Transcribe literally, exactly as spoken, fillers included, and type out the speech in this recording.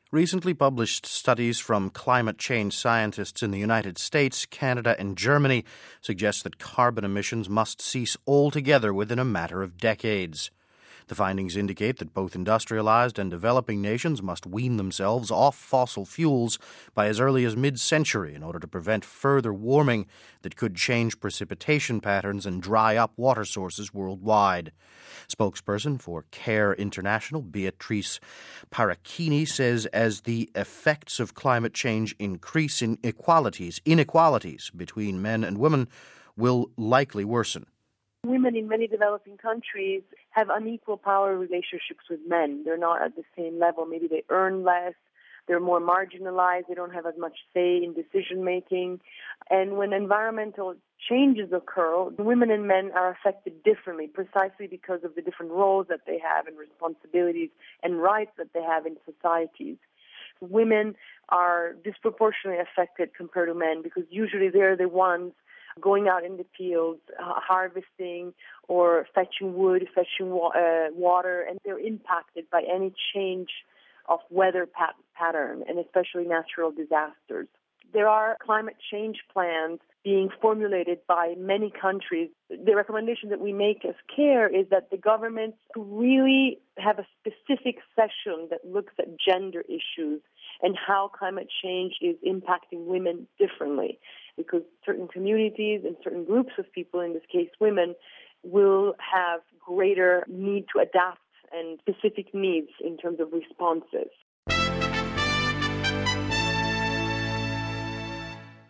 Recently published studies from climate change scientists in the United States, Canada, and Germany suggest that carbon emissions must cease altogether within a matter of decades. The findings indicate that both industrialized and developing nations must wean themselves off fossil fuels by as early as mid-century in order to prevent further warming that could change precipitation patterns and dry up water sources worldwide. Spokesperson for CARE International, Beatrice Paracchini, says as the effects of climate change increase, inequalities, inequalities between men and women will likely worsen. Women in many developing countries have unequal power relationships with men. They're not at the same level. Maybe they earn less. They're more marginalized. They don't have as much say in decision making. And when environmental changes occur, women and men are affected differently, precisely because of the different roles that they have and responsibilities and rights that they have in societies. Women are disproportionately affected compared to men because usually they're the ones going out in the fields, uh, harvesting or fetching wood, fetching wa- uh, water, and they're impacted by any change of weather pat- pattern, and especially natural disasters. There are climate change plans being formulated by many countries. The recommendation that we make as CARE is that the governments really have a specific session that looks at gender issues and how climate change is impacting women differently, because certain communities and certain groups of people, in this case women, will have greater need to adapt and specific needs in terms of responses.